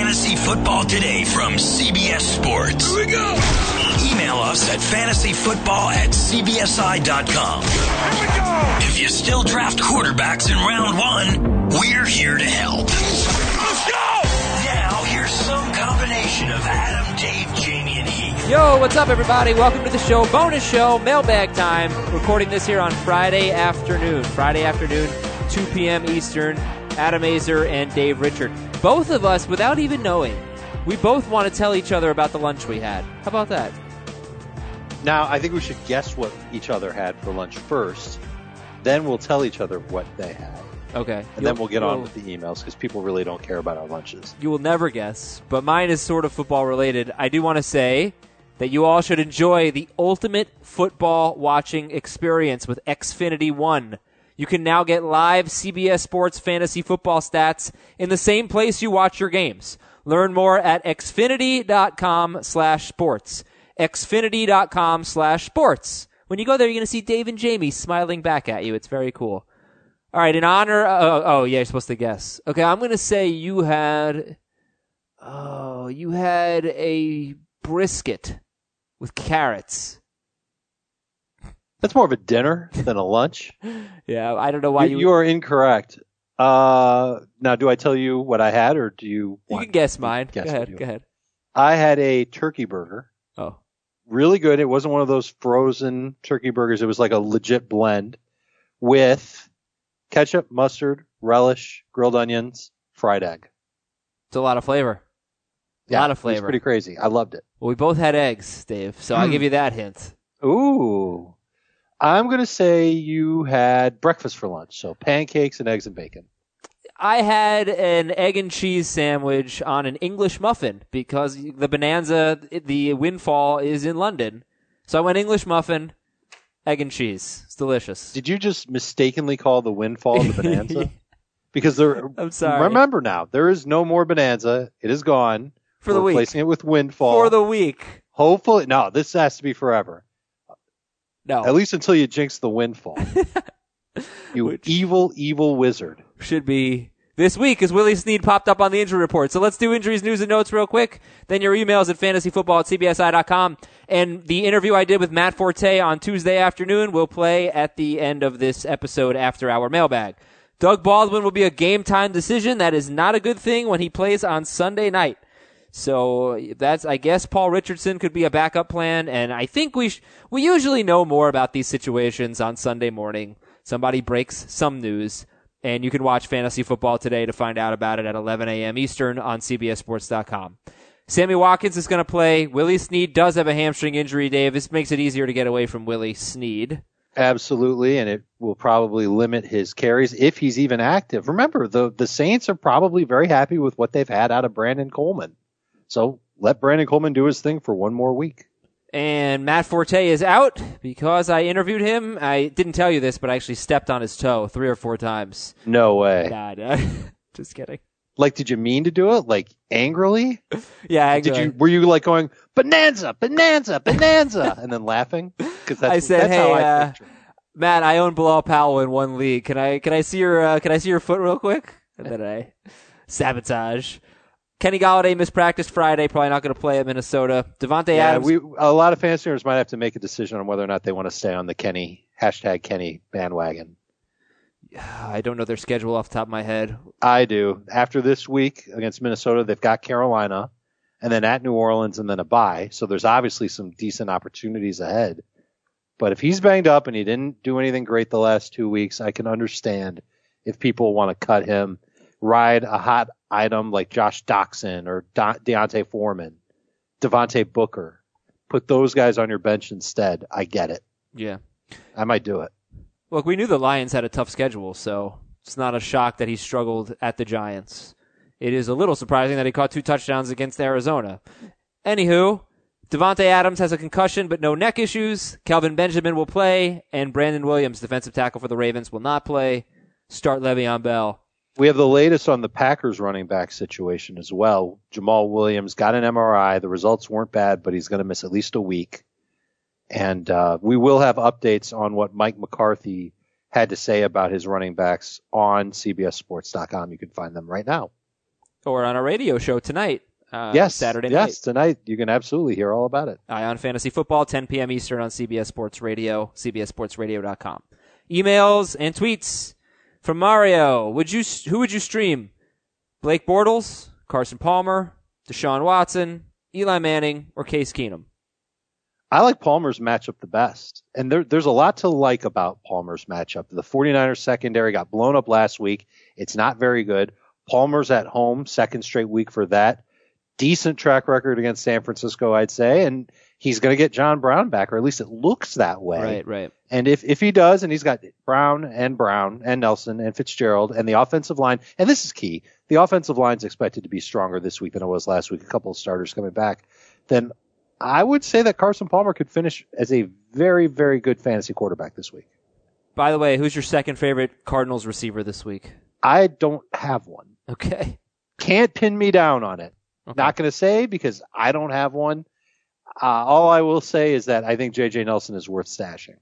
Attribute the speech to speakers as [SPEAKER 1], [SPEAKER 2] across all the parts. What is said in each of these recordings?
[SPEAKER 1] Fantasy Football Today from CBS Sports.
[SPEAKER 2] Here we go.
[SPEAKER 1] Email us at fantasyfootball@cbsi.com.
[SPEAKER 2] Here we go.
[SPEAKER 1] If you still draft quarterbacks in round one, we're here to help.
[SPEAKER 2] Let's go.
[SPEAKER 1] Now, here's some combination of Adam, Dave, Jamie, and Heath.
[SPEAKER 3] Yo, what's up, everybody? Welcome to the show. Bonus show, mailbag time. Recording this here on Friday afternoon. 2 p.m. Eastern. Adam Azer and Dave Richard. Both of us, without even knowing, we both want to tell each other about the lunch we had. How about that?
[SPEAKER 4] Now, I think we should guess what each other had for lunch first. Then we'll tell each other what they had.
[SPEAKER 3] Okay.
[SPEAKER 4] And then we'll get on with the emails because people really don't care about our lunches.
[SPEAKER 3] You will never guess, but mine is sort of football related. I do want to say that you all should enjoy the ultimate football watching experience with Xfinity One. You can now get live CBS Sports fantasy football stats in the same place you watch your games. Learn more at xfinity.com/sports. xfinity.com/sports. When you go there, you're going to see Dave and Jamie smiling back at you. It's very cool. All right, in honor... yeah, you're supposed to guess. Okay, I'm going to say you had a brisket with carrots.
[SPEAKER 4] That's more of a dinner than a lunch.
[SPEAKER 3] Yeah, I don't know why
[SPEAKER 4] you are incorrect. Now, do I tell you what I had, or do you want...
[SPEAKER 3] You can guess mine. Go ahead.
[SPEAKER 4] I had a turkey burger.
[SPEAKER 3] Oh.
[SPEAKER 4] Really good. It wasn't one of those frozen turkey burgers. It was like a legit blend with ketchup, mustard, relish, grilled onions, fried egg.
[SPEAKER 3] It's a lot of flavor. A lot of flavor.
[SPEAKER 4] It's pretty crazy. I loved it.
[SPEAKER 3] Well, we both had eggs, Dave, so I'll give you that hint.
[SPEAKER 4] Ooh. I'm going to say you had breakfast for lunch, so pancakes and eggs and bacon.
[SPEAKER 3] I had an egg and cheese sandwich on an English muffin because the Bonanza, the windfall, is in London. So I went English muffin, egg and cheese. It's delicious.
[SPEAKER 4] Did you just mistakenly call the windfall the Bonanza? Because
[SPEAKER 3] I'm sorry.
[SPEAKER 4] Remember now, there is no more Bonanza. It is gone.
[SPEAKER 3] For the week.
[SPEAKER 4] Replacing it with windfall.
[SPEAKER 3] For the week.
[SPEAKER 4] Hopefully. No, this has to be forever.
[SPEAKER 3] No.
[SPEAKER 4] At least until you jinx the windfall. You evil, evil wizard.
[SPEAKER 3] Should be this week as Willie Snead popped up on the injury report. So let's do injuries, news, and notes real quick. Then your emails at fantasyfootball@cbsi.com. And the interview I did with Matt Forte on Tuesday afternoon will play at the end of this episode after our mailbag. Doug Baldwin will be a game-time decision. That is not a good thing when he plays on Sunday night. So I guess Paul Richardson could be a backup plan, and I think we usually know more about these situations on Sunday morning. Somebody breaks some news, and you can watch Fantasy Football Today to find out about it at 11 a.m. Eastern on CBSSports.com. Sammy Watkins is going to play. Willie Snead does have a hamstring injury, Dave. This makes it easier to get away from Willie Snead.
[SPEAKER 4] Absolutely, and it will probably limit his carries if he's even active. Remember, the Saints are probably very happy with what they've had out of Brandon Coleman. So let Brandon Coleman do his thing for one more week.
[SPEAKER 3] And Matt Forte is out because I interviewed him. I didn't tell you this, but I actually stepped on his toe 3 or 4 times.
[SPEAKER 4] No way.
[SPEAKER 3] God, just kidding.
[SPEAKER 4] Like, did you mean to do it? Like, angrily?
[SPEAKER 3] Yeah, angrily.
[SPEAKER 4] Were you like going, Bonanza, Bonanza, Bonanza, and then laughing? Because
[SPEAKER 3] I said, hey, Matt, I own Bilal Powell in one league. Can I see your foot real quick? And then I sabotage. Kenny Golladay missed practice Friday, probably not going to play at Minnesota. Devontae Adams.
[SPEAKER 4] A lot of fantasy owners might have to make a decision on whether or not they want to stay on the Kenny bandwagon.
[SPEAKER 3] I don't know their schedule off the top of my head.
[SPEAKER 4] I do. After this week against Minnesota, they've got Carolina, and then at New Orleans, and then a bye. So there's obviously some decent opportunities ahead. But if he's banged up and he didn't do anything great the last 2 weeks, I can understand if people want to cut him, ride a hot item like Josh Doxson or Deontay Foreman, Devontae Booker. Put those guys on your bench instead. I get it.
[SPEAKER 3] Yeah.
[SPEAKER 4] I might do it.
[SPEAKER 3] Look, we knew the Lions had a tough schedule, so it's not a shock that he struggled at the Giants. It is a little surprising that he caught 2 touchdowns against Arizona. Anywho, Devontae Adams has a concussion but no neck issues. Kelvin Benjamin will play, and Brandon Williams, defensive tackle for the Ravens, will not play. Start Le'Veon Bell.
[SPEAKER 4] We have the latest on the Packers running back situation as well. Jamal Williams got an MRI. The results weren't bad, but he's going to miss at least a week. And we will have updates on what Mike McCarthy had to say about his running backs on CBSSports.com. You can find them right now.
[SPEAKER 3] or on our radio show tonight.
[SPEAKER 4] Yes,
[SPEAKER 3] Saturday night.
[SPEAKER 4] Yes, tonight you can absolutely hear all about it.
[SPEAKER 3] Ion Fantasy Football, 10 p.m. Eastern on CBS Sports Radio, cbssportsradio.com. Emails and tweets from Mario. Who would you stream? Blake Bortles, Carson Palmer, Deshaun Watson, Eli Manning, or Case Keenum?
[SPEAKER 4] I like Palmer's matchup the best. And there's a lot to like about Palmer's matchup. The 49ers secondary got blown up last week. It's not very good. Palmer's at home, second straight week for that. Decent track record against San Francisco, I'd say. And he's going to get John Brown back, or at least it looks that way.
[SPEAKER 3] Right.
[SPEAKER 4] And if he does, and he's got Brown and Nelson and Fitzgerald and the offensive line, and this is key, the offensive line's expected to be stronger this week than it was last week, a couple of starters coming back, then I would say that Carson Palmer could finish as a very, very good fantasy quarterback this week.
[SPEAKER 3] By the way, who's your second favorite Cardinals receiver this week?
[SPEAKER 4] I don't have one.
[SPEAKER 3] Okay.
[SPEAKER 4] Can't pin me down on it.
[SPEAKER 3] Okay.
[SPEAKER 4] Not going to say because I don't have one. All I will say is that I think J.J. Nelson is worth stashing.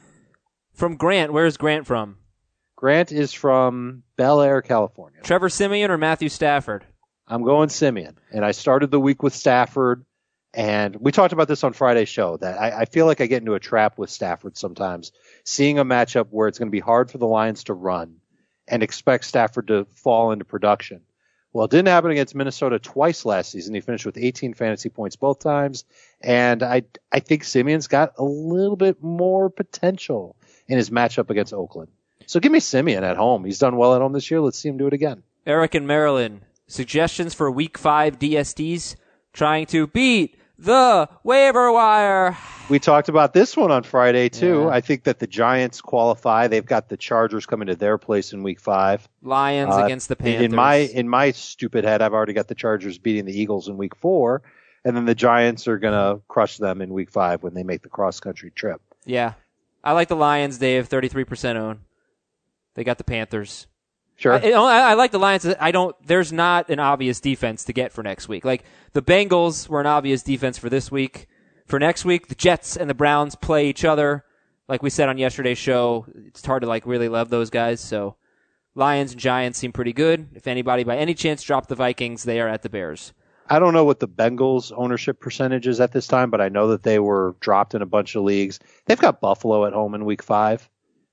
[SPEAKER 3] From Grant, where's Grant from?
[SPEAKER 4] Grant is from Bel Air, California.
[SPEAKER 3] Trevor Siemian or Matthew Stafford?
[SPEAKER 4] I'm going Siemian. And I started the week with Stafford. And we talked about this on Friday's show, that I feel like I get into a trap with Stafford sometimes, seeing a matchup where it's going to be hard for the Lions to run and expect Stafford to fall into production. Well, it didn't happen against Minnesota twice last season. He finished with 18 fantasy points both times. And I think Simeon's got a little bit more potential in his matchup against Oakland. So give me Siemian at home. He's done well at home this year. Let's see him do it again.
[SPEAKER 3] Eric in Maryland, suggestions for Week 5 DSTs trying to beat the waiver wire.
[SPEAKER 4] We talked about this one on Friday, too.
[SPEAKER 3] Yeah.
[SPEAKER 4] I think that the Giants qualify. They've got the Chargers coming to their place in Week 5.
[SPEAKER 3] Lions against the Panthers.
[SPEAKER 4] In my stupid head, I've already got the Chargers beating the Eagles in Week 4, and then the Giants are going to crush them in Week 5 when they make the cross-country trip.
[SPEAKER 3] Yeah. I like the Lions, Dave, 33% own. They got the Panthers.
[SPEAKER 4] Sure.
[SPEAKER 3] I like the Lions. There's not an obvious defense to get for next week. Like, the Bengals were an obvious defense for this week. For next week, the Jets and the Browns play each other. Like we said on yesterday's show, it's hard to really love those guys. So Lions and Giants seem pretty good. If anybody by any chance dropped the Vikings, they are at the Bears.
[SPEAKER 4] I don't know what the Bengals ownership percentage is at this time, but I know that they were dropped in a bunch of leagues. They've got Buffalo at home in Week 5.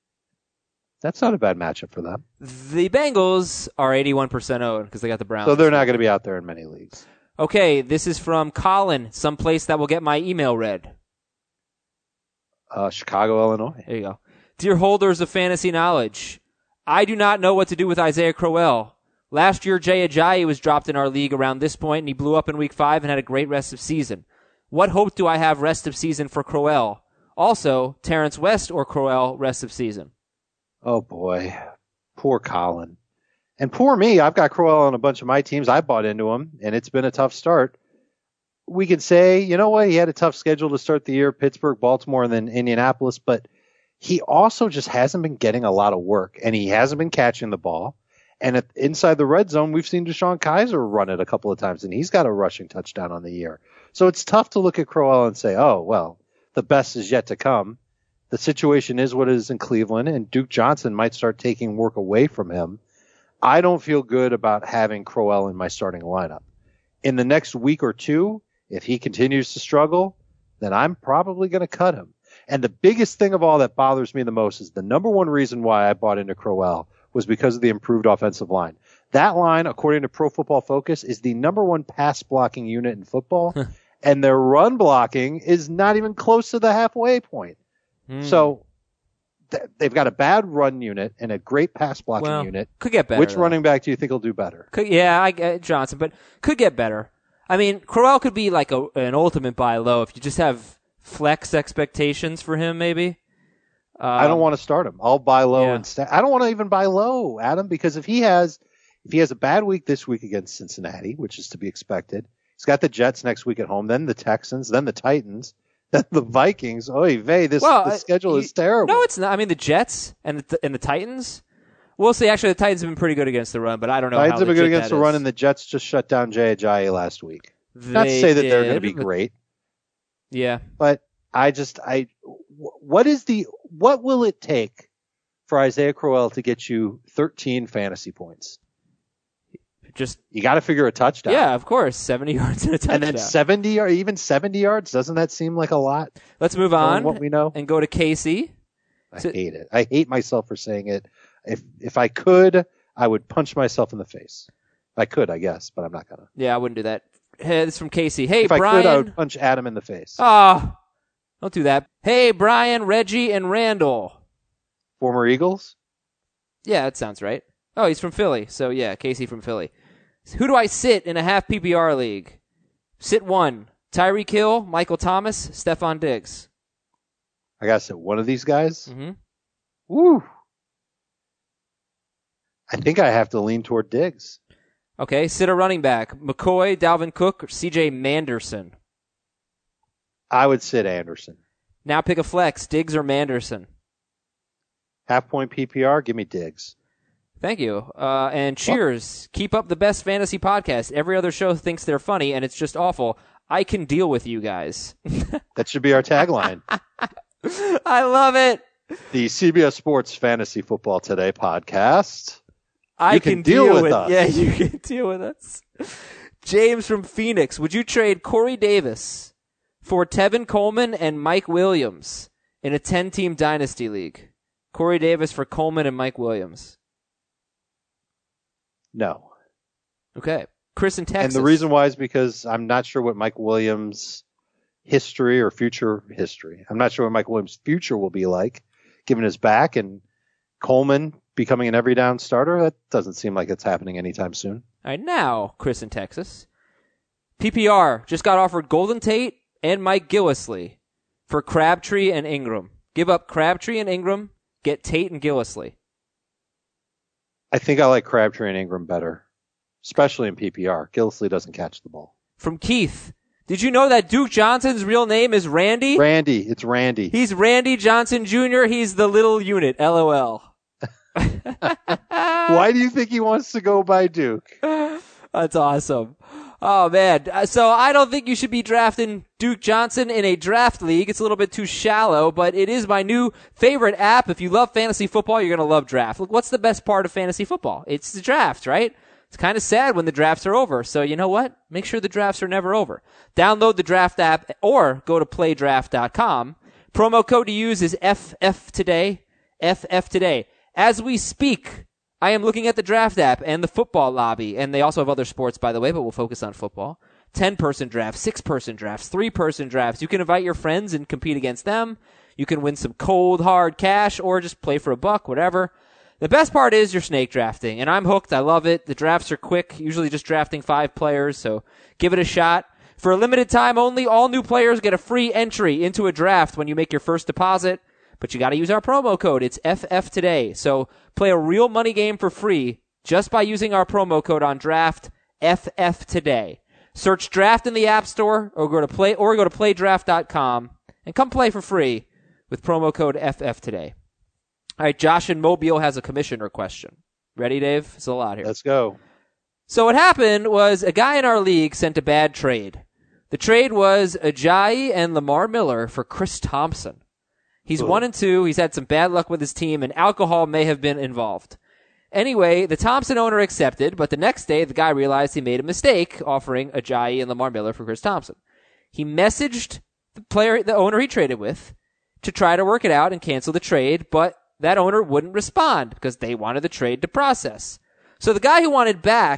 [SPEAKER 4] That's not a bad matchup for them.
[SPEAKER 3] The Bengals are 81% owned because they got the Browns.
[SPEAKER 4] So they're not going to be out there in many leagues.
[SPEAKER 3] Okay, this is from Colin, someplace that will get my email read.
[SPEAKER 4] Chicago, Illinois.
[SPEAKER 3] There you go. Dear holders of fantasy knowledge, I do not know what to do with Isaiah Crowell. Last year, Jay Ajayi was dropped in our league around this point, and he blew up in Week 5 and had a great rest of season. What hope do I have rest of season for Crowell? Also, Terrence West or Crowell rest of season?
[SPEAKER 4] Oh, boy. Poor Colin. And poor me. I've got Crowell on a bunch of my teams. I bought into him, and it's been a tough start. We could say, you know what, he had a tough schedule to start the year, Pittsburgh, Baltimore, and then Indianapolis, but he also just hasn't been getting a lot of work, and he hasn't been catching the ball. And inside the red zone, we've seen Deshaun Kaiser run it a couple of times, and he's got a rushing touchdown on the year. So it's tough to look at Crowell and say, oh, well, the best is yet to come. The situation is what it is in Cleveland, and Duke Johnson might start taking work away from him. I don't feel good about having Crowell in my starting lineup. In the next week or two, if he continues to struggle, then I'm probably going to cut him. And the biggest thing of all that bothers me the most is the number one reason why I bought into Crowell was because of the improved offensive line. That line, according to Pro Football Focus, is the number one pass blocking unit in football, and their run blocking is not even close to the halfway point. So they've got a bad run unit and a great pass blocking unit.
[SPEAKER 3] Could get better.
[SPEAKER 4] Which running back do you think will do better?
[SPEAKER 3] I get Johnson, but could get better. I mean, Crowell could be like an ultimate buy low if you just have flex expectations for him, maybe.
[SPEAKER 4] I don't want to start him. I'll buy low instead. I don't want to even buy low, Adam, because if he has a bad week this week against Cincinnati, which is to be expected, he's got the Jets next week at home, then the Texans, then the Titans. The Vikings, the schedule is terrible.
[SPEAKER 3] No, it's not. I mean, the Jets and the Titans. We'll see. Actually, the Titans have been pretty good against the run, but I don't know
[SPEAKER 4] Titans
[SPEAKER 3] how
[SPEAKER 4] have been good against the
[SPEAKER 3] is.
[SPEAKER 4] run, and the Jets just shut down Jay Ajayi last week. Not to say that they're going to be great.
[SPEAKER 3] Yeah.
[SPEAKER 4] But what will it take for Isaiah Crowell to get you 13 fantasy points?
[SPEAKER 3] Just
[SPEAKER 4] You got to figure a touchdown.
[SPEAKER 3] yeah, of course, 70 yards and a touchdown.
[SPEAKER 4] And then 70 or even 70 yards, doesn't that seem like a lot?
[SPEAKER 3] Let's move on
[SPEAKER 4] What we know.
[SPEAKER 3] and go to Casey.
[SPEAKER 4] I hate it. I hate myself for saying it. If I could, I would punch myself in the face. I could, I guess, but I'm not gonna.
[SPEAKER 3] Yeah, I wouldn't do that. Hey, this is from Casey. Hey,
[SPEAKER 4] If
[SPEAKER 3] Brian.
[SPEAKER 4] I could, I would punch Adam in the face.
[SPEAKER 3] Oh, don't do that. Hey, Brian, Reggie, and Randall.
[SPEAKER 4] Former Eagles?
[SPEAKER 3] Yeah, that sounds right. Oh, he's from Philly. So, yeah, Casey from Philly. Who do I sit in a half PPR league? Sit 1. Tyreek Hill, Michael Thomas, Stephon Diggs.
[SPEAKER 4] I gotta say, one of these guys?
[SPEAKER 3] Mm-hmm.
[SPEAKER 4] Woo! I think I have to lean toward Diggs.
[SPEAKER 3] Okay, sit a running back. McCoy, Dalvin Cook, or CJ Manderson.
[SPEAKER 4] I would sit Anderson.
[SPEAKER 3] Now pick a flex, Diggs or Manderson.
[SPEAKER 4] Half-point PPR, give me Diggs.
[SPEAKER 3] Thank you. And cheers. Keep up the best fantasy podcast. Every other show thinks they're funny, and it's just awful. I can deal with you guys.
[SPEAKER 4] That should be our tagline.
[SPEAKER 3] I love it.
[SPEAKER 4] The CBS Sports Fantasy Football Today podcast.
[SPEAKER 3] I
[SPEAKER 4] You
[SPEAKER 3] can
[SPEAKER 4] can deal with us.
[SPEAKER 3] Yeah, you can deal with us. James from Phoenix. Would you trade Corey Davis for Tevin Coleman and Mike Williams in a 10-team dynasty league? Corey Davis for Coleman and Mike Williams.
[SPEAKER 4] No.
[SPEAKER 3] Okay. Chris in Texas.
[SPEAKER 4] And the reason why is because I'm not sure what Mike Williams' history or future history. I'm not sure what Mike Williams' future will be like, given his back, and Coleman becoming an every down starter. That doesn't seem like it's happening anytime soon.
[SPEAKER 3] All right, now, Chris in Texas. PPR just got offered Golden Tate and Mike Gillislee for Crabtree and Ingram. Give up Crabtree and Ingram, get Tate and Gillislee.
[SPEAKER 4] I think I like Crabtree and Ingram better, especially in PPR. Gillislee doesn't catch the ball.
[SPEAKER 3] From Keith. Did you know that Duke Johnson's real name is Randy?
[SPEAKER 4] Randy. It's Randy.
[SPEAKER 3] He's Randy Johnson Jr. He's the little unit. LOL.
[SPEAKER 4] Why do you think he wants to go by Duke?
[SPEAKER 3] That's awesome. Oh, man. So I don't think you should be drafting Duke Johnson in a draft league. It's a little bit too shallow, but it is my new favorite app. If you love fantasy football, you're going to love draft. Look, what's the best part of fantasy football? It's the draft, right? It's kind of sad when the drafts are over. So you know what? Make sure the drafts are never over. Download the draft app or go to playdraft.com. Promo code to use is FF Today. FF Today. As we speak, I am looking at the draft app and the football lobby, and they also have other sports, by the way, but we'll focus on football. 10-person drafts, 6-person drafts, 3-person drafts. You can invite your friends and compete against them. You can win some cold, hard cash or just play for a buck, whatever. The best part is you're snake drafting, and I'm hooked. I love it. The drafts are quick, usually just drafting 5 players, so give it a shot. For a limited time only, all new players get a free entry into a draft when you make your first deposit. But you got to use our promo code. It's FF Today. So play a real money game for free just by using our promo code on draft, FF Today. Search draft in the App Store or go to playdraft.com and come play for free with promo code FF Today. All right, Josh in Mobile has a commissioner question. Ready, Dave? It's a lot here.
[SPEAKER 4] Let's go.
[SPEAKER 3] So what happened was a guy in our league sent a bad trade. The trade was Ajayi and Lamar Miller for Chris Thompson. He's 1-2. He's had some bad luck with his team, and alcohol may have been involved. Anyway, the Thompson owner accepted, but the next day the guy realized he made a mistake offering Ajayi and Lamar Miller for Chris Thompson. He messaged the owner he traded with, to try to work it out and cancel the trade, but that owner wouldn't respond because they wanted the trade to process. So the guy who wanted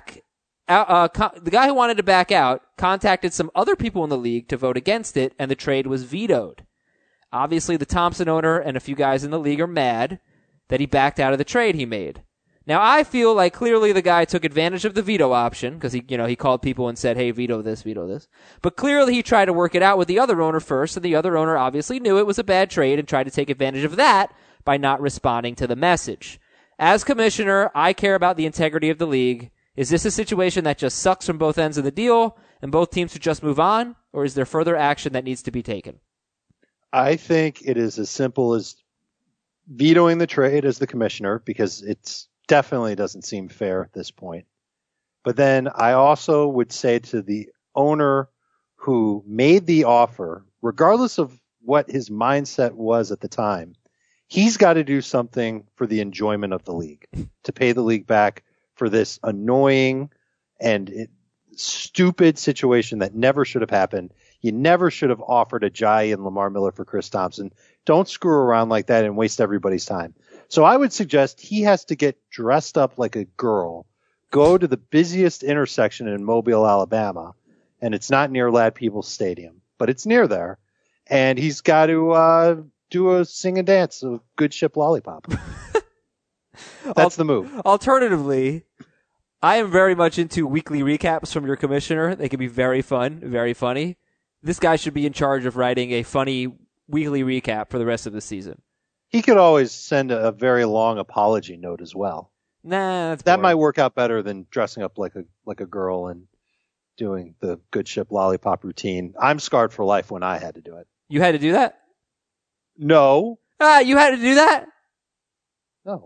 [SPEAKER 3] to back out contacted some other people in the league to vote against it, and the trade was vetoed. Obviously, the Thompson owner and a few guys in the league are mad that he backed out of the trade he made. Now, I feel like clearly the guy took advantage of the veto option because he called people and said, hey, veto this, veto this. But clearly he tried to work it out with the other owner first, and the other owner obviously knew it was a bad trade and tried to take advantage of that by not responding to the message. As commissioner, I care about the integrity of the league. Is this a situation that just sucks from both ends of the deal and both teams should just move on, or is there further action that needs to be taken?
[SPEAKER 4] I think it is as simple as vetoing the trade as the commissioner because it's definitely doesn't seem fair at this point. But then I also would say to the owner who made the offer, regardless of what his mindset was at the time, he's got to do something for the enjoyment of the league, to pay the league back for this annoying and stupid situation that never should have happened. You never should have offered Ajayi and Lamar Miller for Chris Thompson. Don't screw around like that and waste everybody's time. So I would suggest he has to get dressed up like a girl, go to the busiest intersection in Mobile, Alabama, and it's not near Lad Peoples Stadium, but it's near there, and he's got to do a sing and dance of Good Ship Lollipop. That's the move.
[SPEAKER 3] Alternatively, I am very much into weekly recaps from your commissioner. They can be very fun, very funny. This guy should be in charge of writing a funny weekly recap for the rest of the season.
[SPEAKER 4] He could always send a very long apology note as well.
[SPEAKER 3] Nah,
[SPEAKER 4] that might work out better than dressing up like a girl and doing the Good Ship Lollipop routine. I'm scarred for life when I had to do it.
[SPEAKER 3] You had to do that?
[SPEAKER 4] No.
[SPEAKER 3] You had to do that?
[SPEAKER 4] No.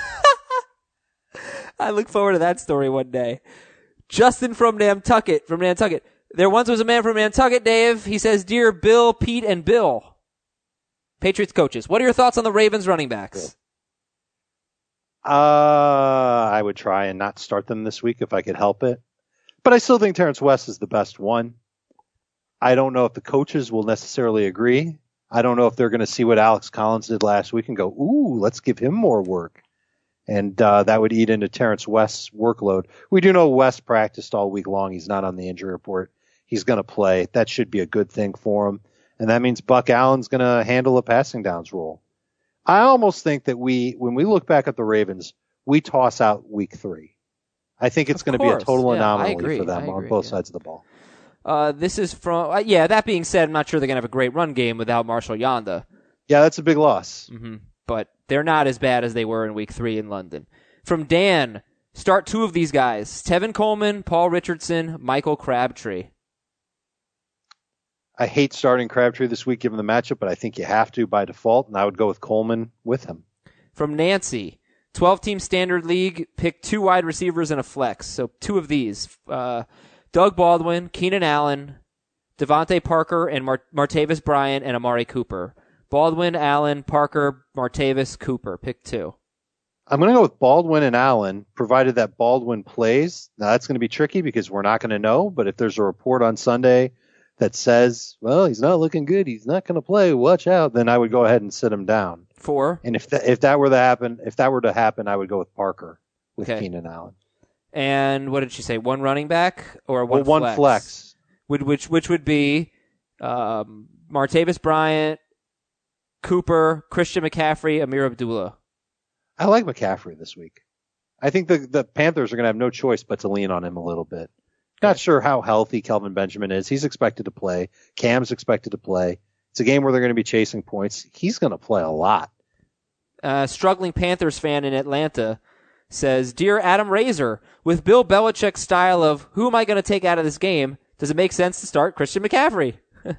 [SPEAKER 3] I look forward to that story one day. Justin from Nantucket. There once was a man from Nantucket, Dave. He says, "Dear Bill, Pete, and Bill, Patriots coaches, what are your thoughts on the Ravens running backs?"
[SPEAKER 4] I would try and not start them this week if I could help it. But I still think Terrence West is the best one. I don't know if the coaches will necessarily agree. I don't know if they're going to see what Alex Collins did last week and go, ooh, let's give him more work. And that would eat into Terrence West's workload. We do know West practiced all week long. He's not on the injury report. He's going to play. That should be a good thing for him. And that means Buck Allen's going to handle a passing downs role. I almost think that when we look back at the Ravens, we toss out week 3. I think it's going to be a total anomaly for them on both sides of the ball.
[SPEAKER 3] This is from, that being said, I'm not sure they're going to have a great run game without Marshall Yanda.
[SPEAKER 4] Yeah, that's a big loss.
[SPEAKER 3] Mm-hmm. But they're not as bad as they were in week 3 in London. From Dan, start 2 of these guys. Tevin Coleman, Paul Richardson, Michael Crabtree.
[SPEAKER 4] I hate starting Crabtree this week given the matchup, but I think you have to by default, and I would go with Coleman with him.
[SPEAKER 3] From Nancy, 12-team standard league, pick 2 wide receivers and a flex. So 2 of these. Doug Baldwin, Keenan Allen, Devontae Parker, and Martavis Bryant, and Amari Cooper. Baldwin, Allen, Parker, Martavis, Cooper. Pick 2.
[SPEAKER 4] I'm going to go with Baldwin and Allen, provided that Baldwin plays. Now, that's going to be tricky because we're not going to know, but if there's a report on Sunday that says, well, he's not looking good, he's not going to play, watch out, then I would go ahead and sit him down.
[SPEAKER 3] 4.
[SPEAKER 4] And if that were to happen, I would go with Parker with Keenan Allen.
[SPEAKER 3] And what did she say? 1 running back or one flex?
[SPEAKER 4] One flex.
[SPEAKER 3] Which would be Martavis Bryant, Cooper, Christian McCaffrey, Amir Abdullah.
[SPEAKER 4] I like McCaffrey this week. I think the Panthers are going to have no choice but to lean on him a little bit. Not sure how healthy Kelvin Benjamin is. He's expected to play. Cam's expected to play. It's a game where they're going to be chasing points. He's going to play a lot.
[SPEAKER 3] Struggling Panthers fan in Atlanta says, "Dear Adam Razor, with Bill Belichick's style of who am I going to take out of this game, does it make sense to start Christian McCaffrey?"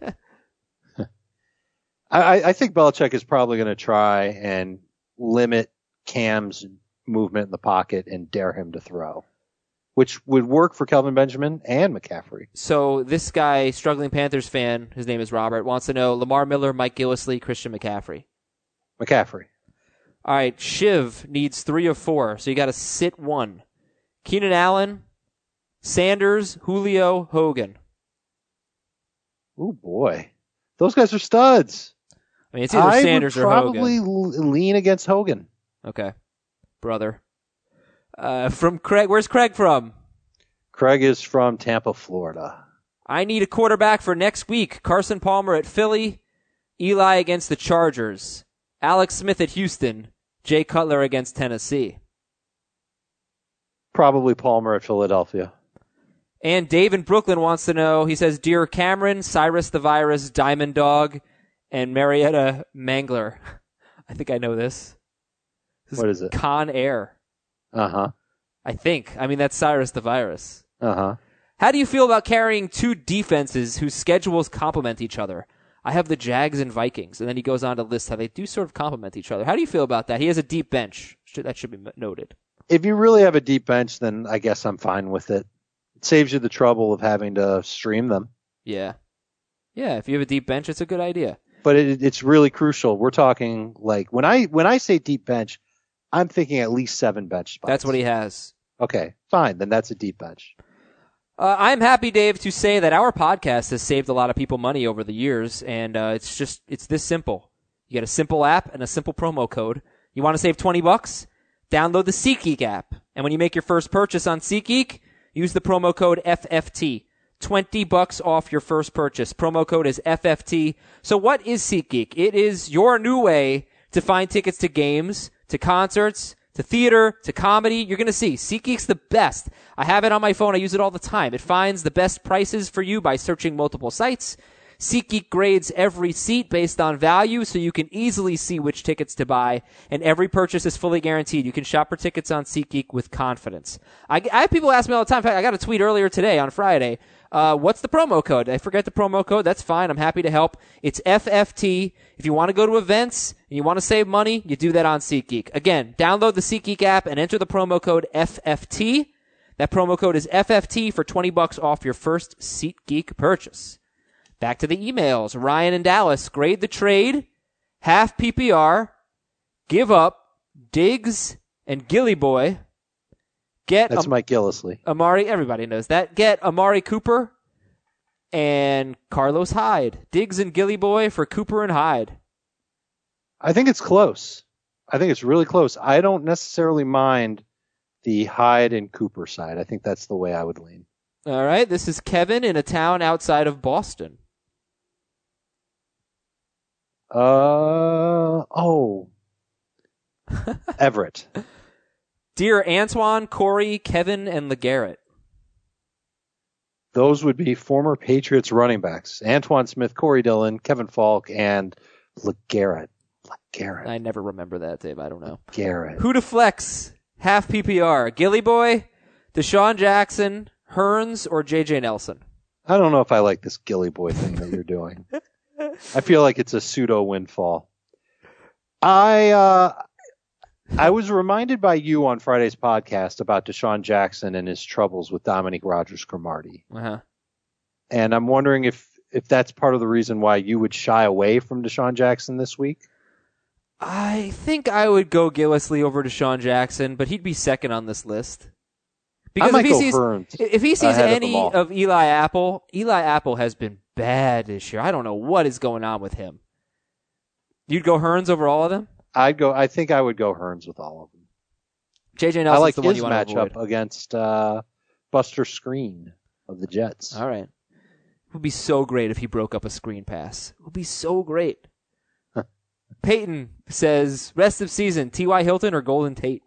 [SPEAKER 4] I think Belichick is probably going to try and limit Cam's movement in the pocket and dare him to throw, which would work for Kelvin Benjamin and McCaffrey.
[SPEAKER 3] So this guy, struggling Panthers fan, his name is Robert, wants to know Lamar Miller, Mike Gillislee, Christian McCaffrey.
[SPEAKER 4] McCaffrey.
[SPEAKER 3] All right, Shiv needs 3 of 4, so you got to sit 1. Keenan Allen, Sanders, Julio, Hogan.
[SPEAKER 4] Oh boy, those guys are studs.
[SPEAKER 3] I mean, it's either Sanders or Hogan.
[SPEAKER 4] I would probably lean against Hogan.
[SPEAKER 3] Okay, brother. From Craig, where's Craig from?
[SPEAKER 4] Craig is from Tampa, Florida.
[SPEAKER 3] I need a quarterback for next week. Carson Palmer at Philly, Eli against the Chargers, Alex Smith at Houston, Jay Cutler against Tennessee.
[SPEAKER 4] Probably Palmer at Philadelphia.
[SPEAKER 3] And Dave in Brooklyn wants to know, he says, "Dear Cameron, Cyrus the Virus, Diamond Dog, and Marietta Mangler." I think I know this.
[SPEAKER 4] What is it?
[SPEAKER 3] Con Air.
[SPEAKER 4] Uh-huh.
[SPEAKER 3] I think. I mean, that's Cyrus the Virus.
[SPEAKER 4] Uh-huh.
[SPEAKER 3] How do you feel about carrying 2 defenses whose schedules complement each other? I have the Jags and Vikings. And then he goes on to list how they do sort of complement each other. How do you feel about that? He has a deep bench. That should be noted.
[SPEAKER 4] If you really have a deep bench, then I guess I'm fine with it. It saves you the trouble of having to stream them.
[SPEAKER 3] Yeah. Yeah, if you have a deep bench, it's a good idea.
[SPEAKER 4] But it's really crucial. We're talking like when I say deep bench, I'm thinking at least 7 bench spots.
[SPEAKER 3] That's what he has.
[SPEAKER 4] Okay, fine. Then that's a deep bench.
[SPEAKER 3] I'm happy, Dave, to say that our podcast has saved a lot of people money over the years, and it's this simple. You get a simple app and a simple promo code. You want to save $20? Download the SeatGeek app, and when you make your first purchase on SeatGeek, use the promo code FFT. $20 off your first purchase. Promo code is FFT. So what is SeatGeek? It is your new way to find tickets to games, to concerts, to theater, to comedy. You're going to see SeatGeek's the best. I have it on my phone. I use it all the time. It finds the best prices for you by searching multiple sites. SeatGeek grades every seat based on value, so you can easily see which tickets to buy, and every purchase is fully guaranteed. You can shop for tickets on SeatGeek with confidence. I have people ask me all the time. In fact, I got a tweet earlier today on Friday. What's the promo code? I forget the promo code. That's fine. I'm happy to help. It's FFT. If you want to go to events and you want to save money, you do that on SeatGeek. Again, download the SeatGeek app and enter the promo code FFT. That promo code is FFT for $20 off your first SeatGeek purchase. Back to the emails. Ryan in Dallas. Grade the trade. Half PPR. Give up. Diggs and Gilly Boy.
[SPEAKER 4] That's Mike Gillislee.
[SPEAKER 3] Amari, everybody knows that. Get Amari Cooper and Carlos Hyde. Diggs and Gilly Boy for Cooper and Hyde.
[SPEAKER 4] I think it's close. I think it's really close. I don't necessarily mind the Hyde and Cooper side. I think that's the way I would lean.
[SPEAKER 3] All right. This is Kevin in a town outside of Boston.
[SPEAKER 4] Everett.
[SPEAKER 3] Dear Antoine, Corey, Kevin, and LeGarrette.
[SPEAKER 4] Those would be former Patriots running backs. Antoine Smith, Corey Dillon, Kevin Falk, and LeGarrette.
[SPEAKER 3] I never remember that, Dave. I don't know.
[SPEAKER 4] LeGarrette.
[SPEAKER 3] Who to flex? Half PPR. Gilly Boy, Deshaun Jackson, Hearns, or J.J. Nelson?
[SPEAKER 4] I don't know if I like this Gilly Boy thing that you're doing. I feel like it's a pseudo windfall. I was reminded by you on Friday's podcast about Deshaun Jackson and his troubles with Dominique Rodgers-Cromartie.
[SPEAKER 3] Uh-huh.
[SPEAKER 4] And I'm wondering if that's part of the reason why you would shy away from Deshaun Jackson this week.
[SPEAKER 3] I think I would go Gillislee over Deshaun Jackson, but he'd be second on this list. Because if he sees any of Eli Apple has been bad this year. I don't know what is going on with him. You'd go Hearns over all of them?
[SPEAKER 4] I think I would go Hearns with all of them.
[SPEAKER 3] J.J. Nelson's
[SPEAKER 4] I like
[SPEAKER 3] the one
[SPEAKER 4] his
[SPEAKER 3] you want to avoid.
[SPEAKER 4] matchup against Buster Screen of the Jets.
[SPEAKER 3] All right. It would be so great if he broke up a screen pass. It would be so great. Peyton says, rest of season, T.Y. Hilton or Golden Tate?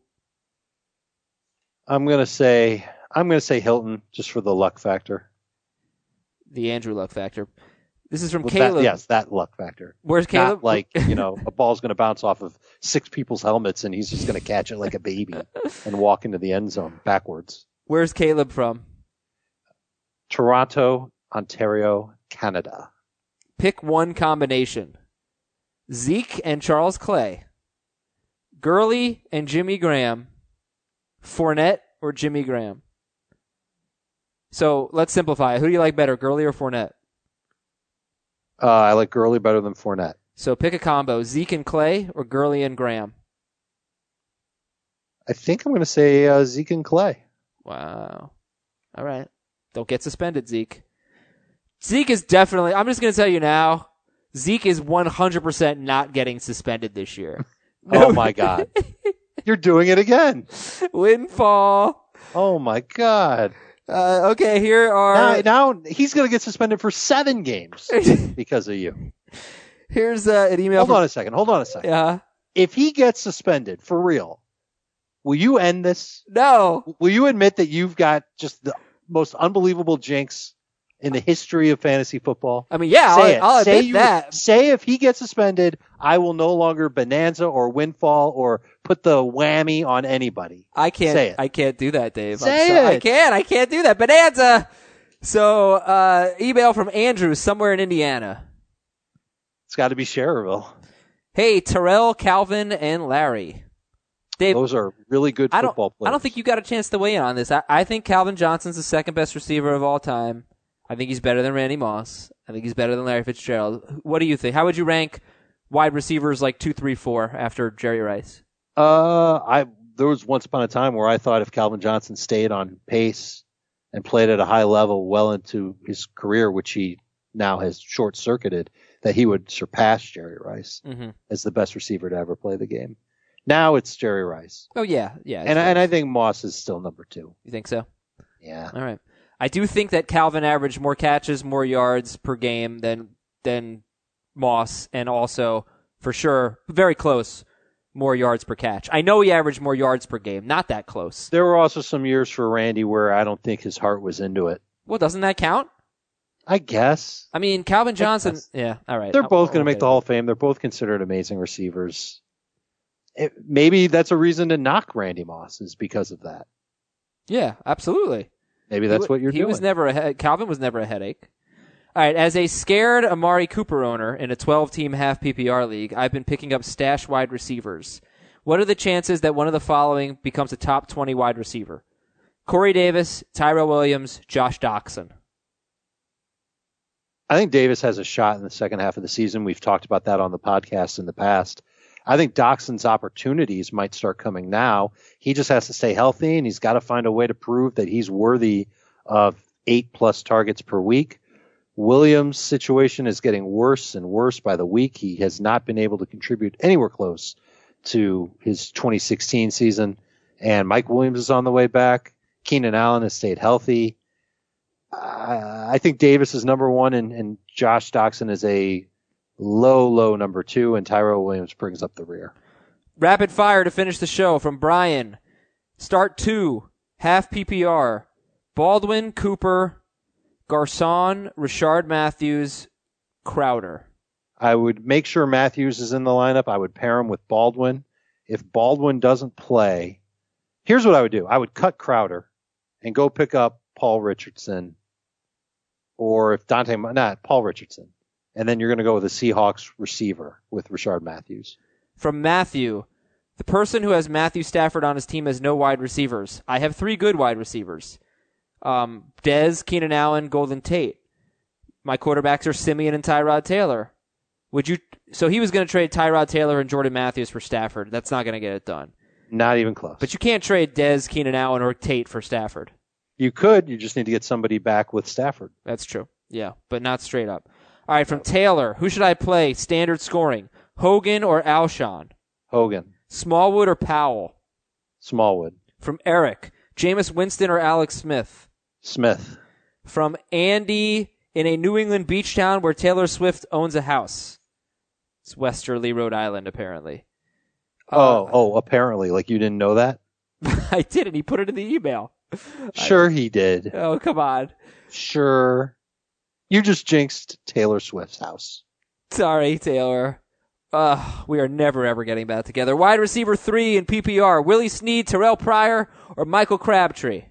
[SPEAKER 4] I'm gonna say Hilton just for the luck factor.
[SPEAKER 3] The Andrew luck factor. This is from Caleb.
[SPEAKER 4] That luck factor.
[SPEAKER 3] Where's Caleb?
[SPEAKER 4] Not like, a ball's going to bounce off of 6 people's helmets and he's just going to catch it like a baby and walk into the end zone backwards.
[SPEAKER 3] Where's Caleb from?
[SPEAKER 4] Toronto, Ontario, Canada.
[SPEAKER 3] Pick one combination. Zeke and Charles Clay. Gurley and Jimmy Graham. Fournette or Jimmy Graham. So let's simplify. Who do you like better, Gurley or Fournette?
[SPEAKER 4] I like Gurley better than Fournette.
[SPEAKER 3] So pick a combo. Zeke and Clay or Gurley and Graham?
[SPEAKER 4] I think I'm going to say Zeke and Clay.
[SPEAKER 3] Wow. All right. Don't get suspended, Zeke. Zeke is definitely, I'm just going to tell you now, Zeke is 100% not getting suspended this year.
[SPEAKER 4] Oh, my God. You're doing it again.
[SPEAKER 3] Windfall.
[SPEAKER 4] Oh, my God.
[SPEAKER 3] Okay, here are...
[SPEAKER 4] Now he's going to get suspended for 7 games because of you.
[SPEAKER 3] Here's an email.
[SPEAKER 4] Hold on a second.
[SPEAKER 3] Yeah.
[SPEAKER 4] If he gets suspended, for real, will you end this?
[SPEAKER 3] No.
[SPEAKER 4] Will you admit that you've got just the most unbelievable jinx in the history of fantasy football?
[SPEAKER 3] I mean, yeah, I'll admit that.
[SPEAKER 4] Say if he gets suspended, I will no longer bonanza or windfall or put the whammy on anybody.
[SPEAKER 3] I can't.
[SPEAKER 4] Say it.
[SPEAKER 3] I can't do that, Dave.
[SPEAKER 4] Say it.
[SPEAKER 3] I can't do that. Bonanza. So, email from Andrew somewhere in Indiana.
[SPEAKER 4] It's got to be Schererville.
[SPEAKER 3] Hey, Terrell, Calvin, and Larry. Dave,
[SPEAKER 4] those are really good football players.
[SPEAKER 3] I don't think you got a chance to weigh in on this. I think Calvin Johnson's the second best receiver of all time. I think he's better than Randy Moss. I think he's better than Larry Fitzgerald. What do you think? How would you rank wide receivers like 2, 3, 4 after Jerry Rice?
[SPEAKER 4] There was once upon a time where I thought if Calvin Johnson stayed on pace and played at a high level well into his career, which he now has short-circuited, that he would surpass Jerry Rice as the best receiver to ever play the game. Now it's Jerry Rice.
[SPEAKER 3] Oh, yeah.
[SPEAKER 4] And I think Moss is still number 2.
[SPEAKER 3] You think so?
[SPEAKER 4] Yeah.
[SPEAKER 3] All right. I do think that Calvin averaged more catches, more yards per game than Moss, and also, for sure, very close, more yards per catch. I know he averaged more yards per game. Not that close.
[SPEAKER 4] There were also some years for Randy where I don't think his heart was into it.
[SPEAKER 3] Well, doesn't that count?
[SPEAKER 4] I guess.
[SPEAKER 3] I mean, Calvin Johnson, yeah, all right.
[SPEAKER 4] They're both going to make the Hall of Fame. They're both considered amazing receivers. Maybe that's a reason to knock Randy Moss is because of that.
[SPEAKER 3] Yeah, absolutely.
[SPEAKER 4] Maybe that's what you're doing.
[SPEAKER 3] Calvin was never a headache. All right, as a scared Amari Cooper owner in a 12-team half PPR league, I've been picking up stash wide receivers. What are the chances that one of the following becomes a top 20 wide receiver? Corey Davis, Tyrell Williams, Josh Doxson.
[SPEAKER 4] I think Davis has a shot in the second half of the season. We've talked about that on the podcast in the past. I think Doxson's opportunities might start coming now. He just has to stay healthy, and he's got to find a way to prove that he's worthy of 8+ targets per week. Williams' situation is getting worse and worse by the week. He has not been able to contribute anywhere close to his 2016 season. And Mike Williams is on the way back. Keenan Allen has stayed healthy. I think Davis is number 1, and Josh Doxson is a low number 2, and Tyrell Williams brings up the rear.
[SPEAKER 3] Rapid fire to finish the show from Brian. Start 2, half PPR. Baldwin, Cooper, Garcon, Rashard Matthews, Crowder.
[SPEAKER 4] I would make sure Matthews is in the lineup. I would pair him with Baldwin. If Baldwin doesn't play, here's what I would do. I would cut Crowder and go pick up Paul Richardson, or if Paul Richardson. And then you're going to go with a Seahawks receiver with Rashard Matthews.
[SPEAKER 3] From Matthew, the person who has Matthew Stafford on his team has no wide receivers. I have 3 good wide receivers. Dez, Keenan Allen, Golden Tate. My quarterbacks are Simeon and Tyrod Taylor. So he was going to trade Tyrod Taylor and Jordan Matthews for Stafford. That's not going to get it done.
[SPEAKER 4] Not even close.
[SPEAKER 3] But you can't trade Dez, Keenan Allen, or Tate for Stafford.
[SPEAKER 4] You could. You just need to get somebody back with Stafford.
[SPEAKER 3] That's true. Yeah, but not straight up. All right, from Taylor, who should I play? Standard scoring. Hogan or Alshon?
[SPEAKER 4] Hogan.
[SPEAKER 3] Smallwood or Powell?
[SPEAKER 4] Smallwood.
[SPEAKER 3] From Eric, Jameis Winston or Alex Smith?
[SPEAKER 4] Smith.
[SPEAKER 3] From Andy, in a New England beach town where Taylor Swift owns a house. It's Westerly, Rhode Island, apparently.
[SPEAKER 4] Apparently. Like you didn't know that?
[SPEAKER 3] I didn't. He put it in the email.
[SPEAKER 4] Sure he did.
[SPEAKER 3] Oh, come on.
[SPEAKER 4] Sure. You just jinxed Taylor Swift's house.
[SPEAKER 3] Sorry, Taylor. We are never, ever getting back together. Wide receiver 3 in PPR. Willie Snead, Terrell Pryor, or Michael Crabtree?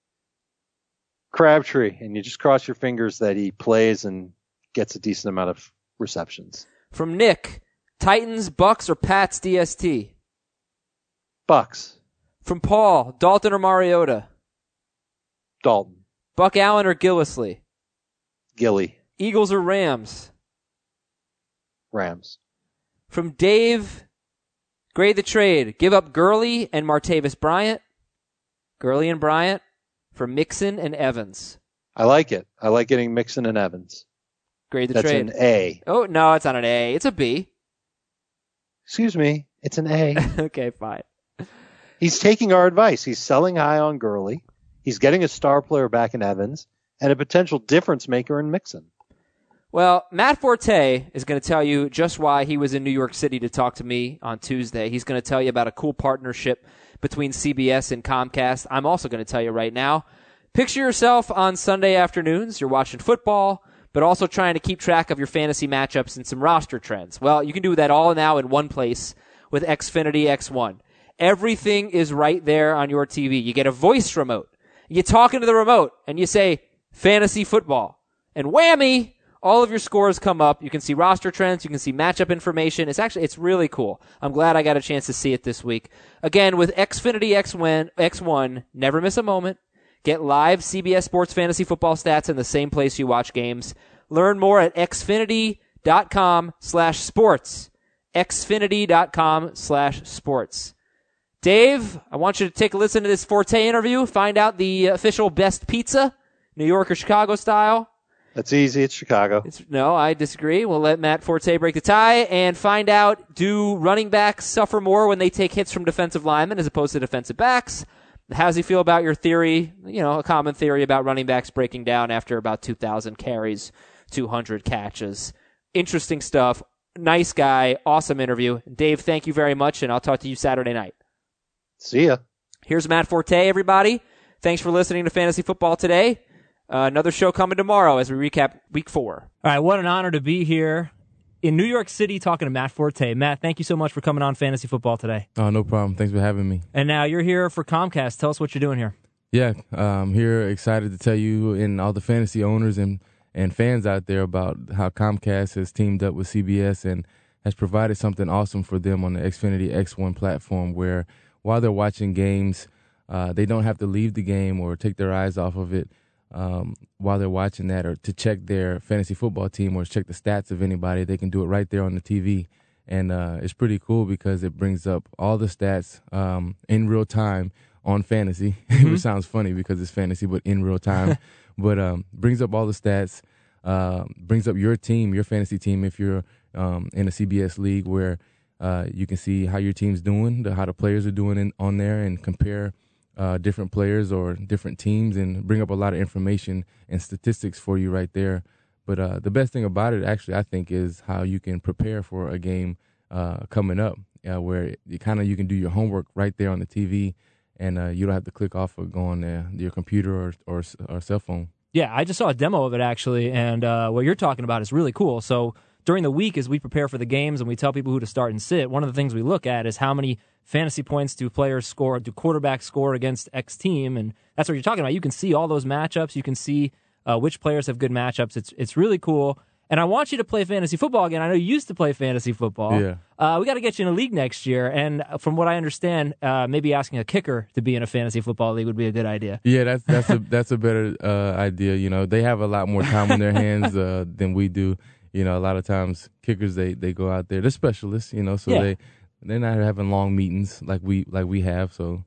[SPEAKER 4] Crabtree. And you just cross your fingers that he plays and gets a decent amount of receptions.
[SPEAKER 3] From Nick, Titans, Bucks, or Pats DST?
[SPEAKER 4] Bucks.
[SPEAKER 3] From Paul, Dalton or Mariota?
[SPEAKER 4] Dalton.
[SPEAKER 3] Buck Allen or Gillislee?
[SPEAKER 4] Gilly.
[SPEAKER 3] Eagles or Rams?
[SPEAKER 4] Rams.
[SPEAKER 3] From Dave, grade the trade. Give up Gurley and Martavis Bryant. Gurley and Bryant for Mixon and Evans.
[SPEAKER 4] I like it. I like getting Mixon and Evans.
[SPEAKER 3] Grade the
[SPEAKER 4] That's
[SPEAKER 3] trade.
[SPEAKER 4] That's an A.
[SPEAKER 3] Oh, no, it's not an A. It's a B.
[SPEAKER 4] Excuse me. It's an A.
[SPEAKER 3] Okay, fine.
[SPEAKER 4] He's taking our advice. He's selling high on Gurley. He's getting a star player back in Evans and a potential difference maker in Mixon.
[SPEAKER 3] Well, Matt Forte is going to tell you just why he was in New York City to talk to me on Tuesday. He's going to tell you about a cool partnership between CBS and Comcast. I'm also going to tell you right now. Picture yourself on Sunday afternoons. You're watching football, but also trying to keep track of your fantasy matchups and some roster trends. Well, you can do that all now in one place with Xfinity X1. Everything is right there on your TV. You get a voice remote. You talk into the remote, and you say, fantasy football. And whammy! All of your scores come up. You can see roster trends. You can see matchup information. It's really cool. I'm glad I got a chance to see it this week. Again, with Xfinity X1, never miss a moment. Get live CBS Sports Fantasy Football stats in the same place you watch games. Learn more at xfinity.com/sports. xfinity.com/sports. Dave, I want you to take a listen to this Forte interview, find out the official best pizza, New York or Chicago style.
[SPEAKER 4] That's easy. It's Chicago.
[SPEAKER 3] No, I disagree. We'll let Matt Forte break the tie and find out, do running backs suffer more when they take hits from defensive linemen as opposed to defensive backs? How does he feel about your theory, a common theory about running backs breaking down after about 2,000 carries, 200 catches? Interesting stuff. Nice guy. Awesome interview. Dave, thank you very much, and I'll talk to you Saturday night.
[SPEAKER 4] See ya.
[SPEAKER 3] Here's Matt Forte, everybody. Thanks for listening to Fantasy Football Today. Another show coming tomorrow as we recap Week 4.
[SPEAKER 5] All right, what an honor to be here in New York City talking to Matt Forte. Matt, thank you so much for coming on Fantasy Football Today.
[SPEAKER 6] Oh, no problem. Thanks for having me.
[SPEAKER 5] And now you're here for Comcast. Tell us what you're doing here.
[SPEAKER 6] Yeah, I'm here excited to tell you and all the fantasy owners and fans out there about how Comcast has teamed up with CBS and has provided something awesome for them on the Xfinity X1 platform where while they're watching games, they don't have to leave the game or take their eyes off of it while they're watching that, or to check their fantasy football team or check the stats of anybody. They can do it right there on the TV. And it's pretty cool because it brings up all the stats in real time on fantasy, which sounds funny because it's fantasy, but in real time. But brings up all the stats, brings up your team, your fantasy team, if you're in a CBS league, where you can see how your team's doing, how the players are doing on there, and compare different players or different teams, and bring up a lot of information and statistics for you right there. But the best thing about it, actually, I think, is how you can prepare for a game coming up, where you can do your homework right there on the TV, and you don't have to click off or go on your computer or cell phone.
[SPEAKER 5] Yeah, I just saw a demo of it, actually, and what you're talking about is really cool. So during the week, as we prepare for the games and we tell people who to start and sit, one of the things we look at is how many fantasy points do players score, do quarterbacks score against X team, and that's what you're talking about. You can see all those matchups. You can see which players have good matchups. It's really cool. And I want you to play fantasy football again. I know you used to play fantasy football.
[SPEAKER 6] Yeah.
[SPEAKER 5] We got to get you in a league next year. And from what I understand, maybe asking a kicker to be in a fantasy football league would be a good idea.
[SPEAKER 6] Yeah, that's a better idea. They have a lot more time on their hands than we do. A lot of times kickers they go out there. They're specialists. So they're not having long meetings like we have. So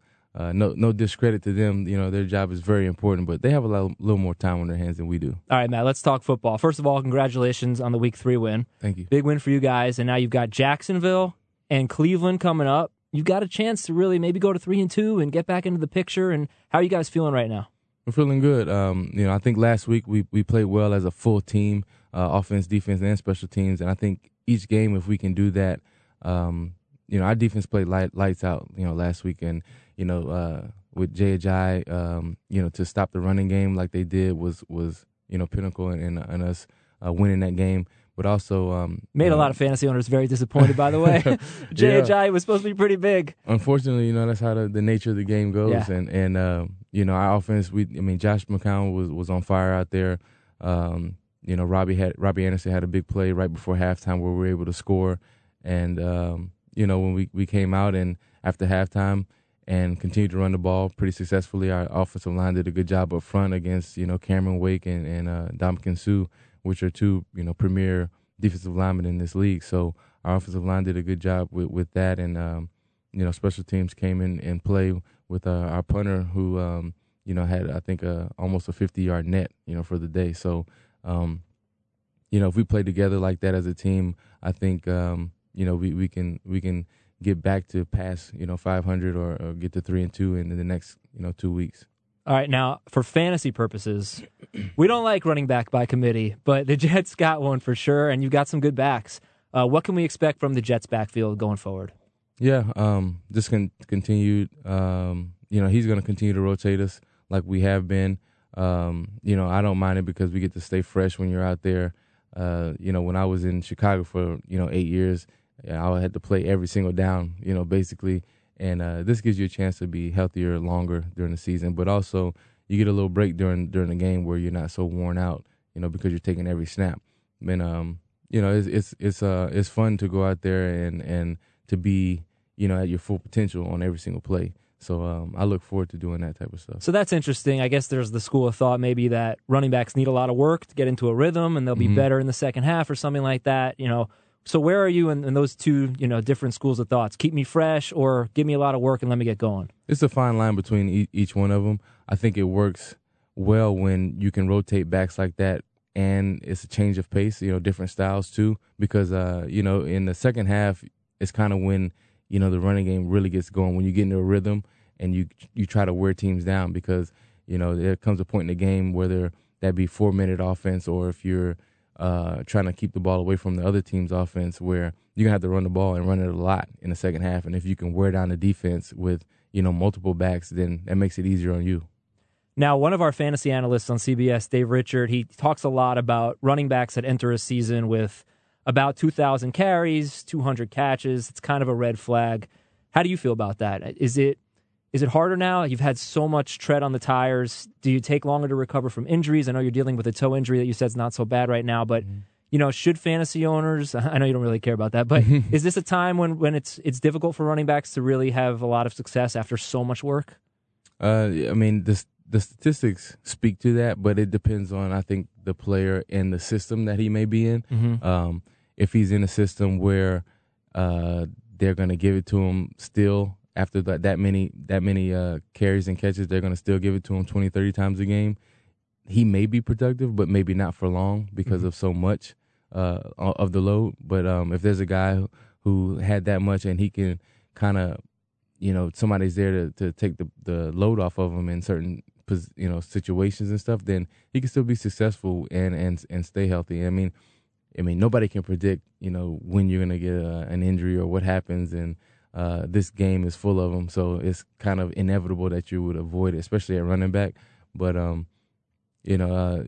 [SPEAKER 6] no discredit to them. Their job is very important, but they have a little more time on their hands than we do.
[SPEAKER 5] All right, Matt, let's talk football. First of all, congratulations on the Week 3 win.
[SPEAKER 6] Thank you.
[SPEAKER 5] Big win for you guys. And now you've got Jacksonville and Cleveland coming up. You've got a chance to really maybe go to 3-2 and get back into the picture. And how are you guys feeling right now?
[SPEAKER 6] We're feeling good. I think last week we played well as a full team, offense, defense, and special teams. And I think each game, if we can do that, our defense played lights out, last week. And, with Jay Ajayi, to stop the running game like they did was pinnacle in us winning that game. But also
[SPEAKER 5] made a lot of fantasy owners very disappointed, by the way. Jay Ajayi was supposed to be pretty big.
[SPEAKER 6] Unfortunately, that's how the nature of the game goes.
[SPEAKER 5] Yeah.
[SPEAKER 6] And our offense, Josh McCown was on fire out there. Robbie Anderson had a big play right before halftime where we were able to score. And when we came out and after halftime and continued to run the ball pretty successfully, our offensive line did a good job up front against Cameron Wake and Ndamukong Suh, which are two premier defensive linemen in this league. So our offensive line did a good job with that, and special teams came in and play with our punter who had I think almost a 50-yard net for the day. So if we play together like that as a team, I think we can get back to past 500 or get to 3-2 in the next 2 weeks.
[SPEAKER 5] All right, now for fantasy purposes, we don't like running back by committee, but the Jets got one for sure, and you've got some good backs. What can we expect from the Jets backfield going forward?
[SPEAKER 6] Yeah, just continued. He's going to continue to rotate us like we have been. I don't mind it because we get to stay fresh when you're out there. When I was in Chicago for 8 years, I had to play every single down, basically. And this gives you a chance to be healthier longer during the season, but also you get a little break during the game where you're not so worn out, because you're taking every snap. And it's fun to go out there and to be at your full potential on every single play. So I look forward to doing that type of stuff.
[SPEAKER 5] So that's interesting. I guess there's the school of thought maybe that running backs need a lot of work to get into a rhythm, and they'll be better in the second half or something like that. So where are you in those two, different schools of thoughts? Keep me fresh or give me a lot of work and let me get going?
[SPEAKER 6] It's a fine line between each one of them. I think it works well when you can rotate backs like that, and it's a change of pace, different styles too, because, in the second half, it's kind of when, the running game really gets going, when you get into a rhythm and you try to wear teams down because, there comes a point in the game whether that be 4-minute offense or if you're trying to keep the ball away from the other team's offense where you're going to have to run the ball and run it a lot in the second half. And if you can wear down the defense with, multiple backs, then that makes it easier on you.
[SPEAKER 5] Now, one of our fantasy analysts on CBS, Dave Richard, he talks a lot about running backs that enter a season with about 2,000 carries, 200 catches. It's kind of a red flag. How do you feel about that? Is it harder now? You've had so much tread on the tires. Do you take longer to recover from injuries? I know you're dealing with a toe injury that you said is not so bad right now, but should fantasy owners, I know you don't really care about that, but is this a time when it's difficult for running backs to really have a lot of success after so much work?
[SPEAKER 6] The statistics speak to that, but it depends on, I think, the player and the system that he may be in.
[SPEAKER 5] Mm-hmm.
[SPEAKER 6] If he's in a system where they're going to give it to him still after that many carries and catches, they're going to still give it to him 20, 30 times a game. He may be productive, but maybe not for long because of so much of the load. But if there's a guy who had that much and he can kind of, somebody's there to take the load off of him in certain situations and stuff, then he can still be successful and stay healthy. I mean, nobody can predict, when you're going to get an injury or what happens, and this game is full of them. So it's kind of inevitable that you would avoid it, especially at running back. But you got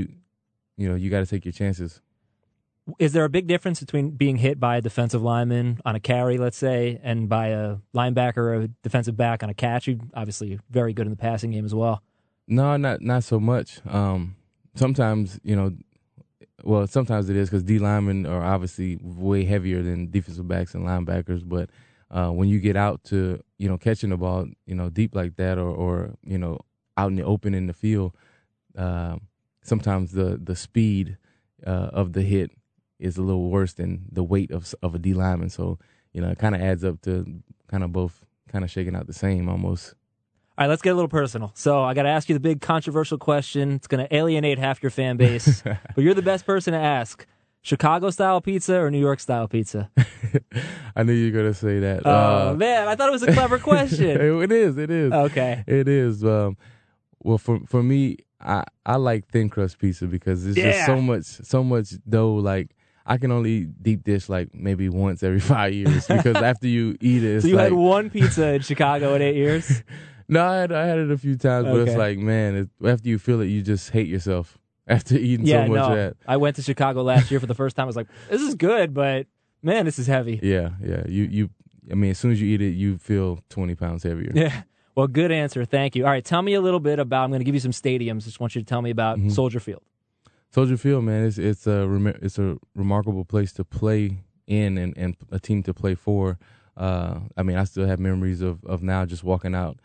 [SPEAKER 6] to take your chances.
[SPEAKER 5] Is there a big difference between being hit by a defensive lineman on a carry, let's say, and by a linebacker or a defensive back on a catch? You're obviously very good in the passing game as well.
[SPEAKER 6] No, not so much. Sometimes, sometimes it is because D linemen are obviously way heavier than defensive backs and linebackers. But when you get out to, catching the ball, deep like that or out in the open in the field, sometimes the speed of the hit is a little worse than the weight of a D lineman. So, it kind of adds up to kind of both kind of shaking out the same almost.
[SPEAKER 5] All right, let's get a little personal. So I got to ask you the big controversial question. It's going to alienate half your fan base, but you're the best person to ask. Chicago-style pizza or New York-style pizza?
[SPEAKER 6] I knew you were going to say that.
[SPEAKER 5] Oh, man, I thought it was a clever question.
[SPEAKER 6] It is.
[SPEAKER 5] Okay.
[SPEAKER 6] It is. Well, for me, I like thin crust pizza because it's just so much dough. Like, I can only deep dish like maybe once every 5 years because after you eat it, it's
[SPEAKER 5] so you
[SPEAKER 6] like,
[SPEAKER 5] had one pizza in Chicago in 8 years?
[SPEAKER 6] No, I had it a few times, but it's like, man, after you feel it, you just hate yourself after eating so much of that.
[SPEAKER 5] I went to Chicago last year for the first time. I was like, this is good, but man, this is heavy.
[SPEAKER 6] Yeah. As soon as you eat it, you feel 20 pounds heavier.
[SPEAKER 5] Yeah. Well, good answer. Thank you. All right, tell me a little bit about, I'm going to give you some stadiums. Just want you to tell me about Soldier Field.
[SPEAKER 6] Soldier Field, man, it's a remarkable place to play in and a team to play for. I still have memories of now just walking out,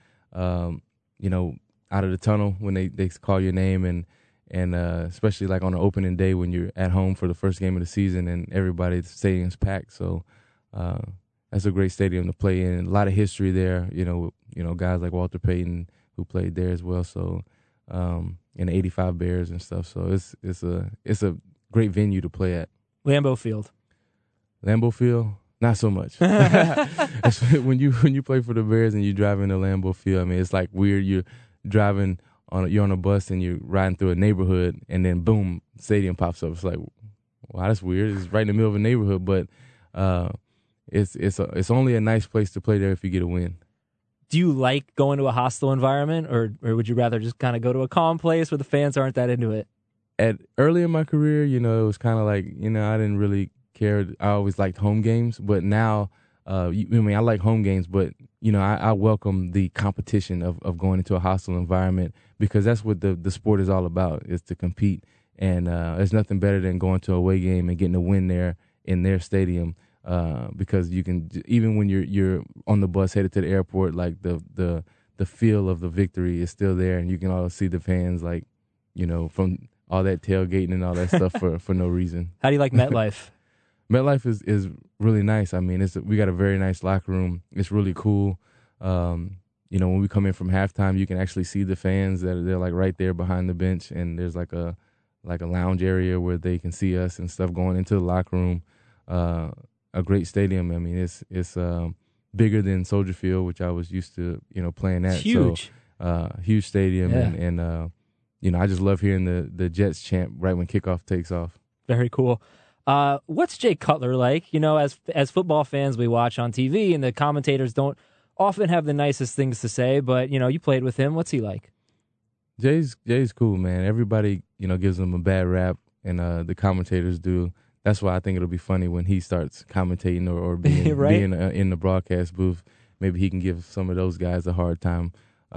[SPEAKER 6] out of the tunnel when they call your name and especially like on the opening day when you're at home for the first game of the season and the stadium's packed. So that's a great stadium to play in. A lot of history there. Guys like Walter Payton who played there as well. So and the '85 Bears and stuff. So it's a great venue to play at.
[SPEAKER 5] Lambeau Field,
[SPEAKER 6] not so much. when you play for the Bears and you drive into Lambeau Field, it's like weird. You're driving you're on a bus and you're riding through a neighborhood and then boom, stadium pops up. It's like, wow, that's weird. It's right in the middle of a neighborhood, but it's only a nice place to play there if you get a win.
[SPEAKER 5] Do you like going to a hostile environment, or would you rather just kind of go to a calm place where the fans aren't that into it?
[SPEAKER 6] Early in my career, it was kind of like, I didn't really care. I always liked home games, but now, I like home games, but, I welcome the competition of going into a hostile environment because that's what the sport is all about, is to compete. And there's nothing better than going to a away game and getting a win there in their stadium. Because you can, even when you're on the bus headed to the airport, like the feel of the victory is still there, and you can all see the fans, like, from all that tailgating and all that stuff for no reason.
[SPEAKER 5] How do you like MetLife?
[SPEAKER 6] MetLife is really nice. I mean, we got a very nice locker room. It's really cool. When we come in from halftime, you can actually see the fans they're like right there behind the bench, and there's like a lounge area where they can see us and stuff going into the locker room. A great stadium. I mean, it's bigger than Soldier Field, which I was used to playing at.
[SPEAKER 5] It's huge.
[SPEAKER 6] So huge stadium,
[SPEAKER 5] Yeah.
[SPEAKER 6] and I just love hearing the Jets chant right when kickoff takes off.
[SPEAKER 5] Very cool. What's Jay Cutler like? As football fans, we watch on TV, and the commentators don't often have the nicest things to say. But you played with him. What's he like?
[SPEAKER 6] Jay's cool, man. Everybody gives him a bad rap, and the commentators do. That's why I think it'll be funny when he starts commentating or being
[SPEAKER 5] Right?
[SPEAKER 6] being in the broadcast booth. Maybe he can give some of those guys a hard time.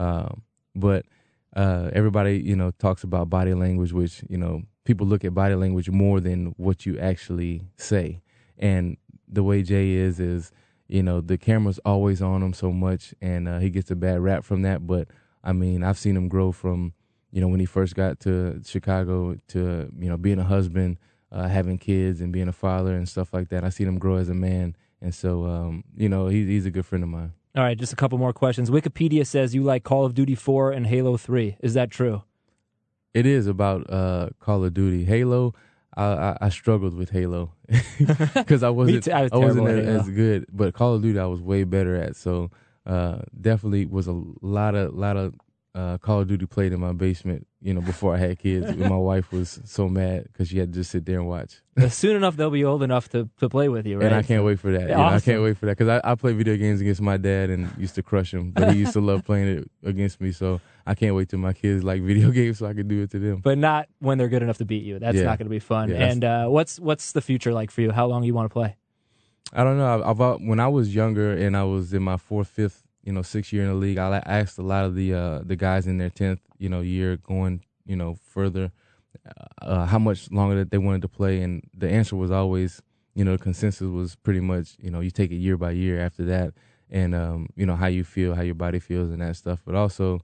[SPEAKER 6] But everybody talks about body language, which people look at body language more than what you actually say. And the way Jay is the camera's always on him so much, and he gets a bad rap from that. But I mean, I've seen him grow from when he first got to Chicago to being a husband, having kids, and being a father and stuff like that. I've seen him grow as a man, and so he's a good friend of mine.
[SPEAKER 5] All right, just a couple more questions. Wikipedia says you like Call of Duty 4 and Halo 3. Is that true?
[SPEAKER 6] It is about Call of Duty. Halo, I struggled with Halo because I wasn't as good. But Call of Duty, I was way better at. So definitely was a lot of Call of Duty played in my basement. Before I had kids, my wife was so mad because she had to just sit there and watch.
[SPEAKER 5] Soon enough, they'll be old enough to play with you, right?
[SPEAKER 6] And I can't wait for that.
[SPEAKER 5] Yeah, awesome.
[SPEAKER 6] I can't wait for that because I play video games against my dad and used to crush him, but he used to love playing it against me. So I can't wait till my kids like video games so I can do it to them.
[SPEAKER 5] But not when they're good enough to beat you. That's not going to be fun.
[SPEAKER 6] Yeah,
[SPEAKER 5] and what's the future like for you? How long you want to play?
[SPEAKER 6] I don't know. When I was younger and I was in my 4th, 5th, 6th year in the league, I asked a lot of the guys in their 10th, year going, further, how much longer that they wanted to play, and the answer was always, the consensus was pretty much, you take it year by year after that, and how you feel, how your body feels, and that stuff. But also,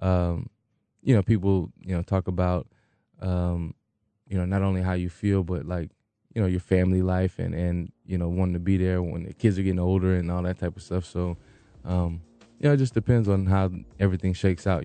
[SPEAKER 6] people, talk about, not only how you feel, but like, your family life and wanting to be there when the kids are getting older and all that type of stuff. So, it just depends on how everything shakes out.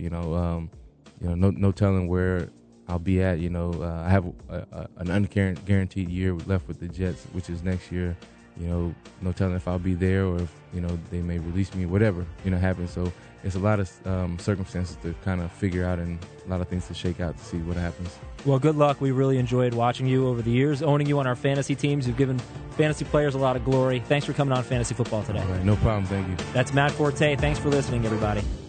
[SPEAKER 6] No telling where I'll be at. I have an unguaranteed year left with the Jets, which is next year. No telling if I'll be there or if they may release me, whatever happens. So it's a lot of circumstances to kind of figure out and a lot of things to shake out to see what happens.
[SPEAKER 5] Well, good luck. We really enjoyed watching you over the years, owning you on our fantasy teams. You've given fantasy players a lot of glory. Thanks for coming on Fantasy Football today.
[SPEAKER 6] All right, no problem. Thank you.
[SPEAKER 5] That's Matt Forte. Thanks for listening, everybody.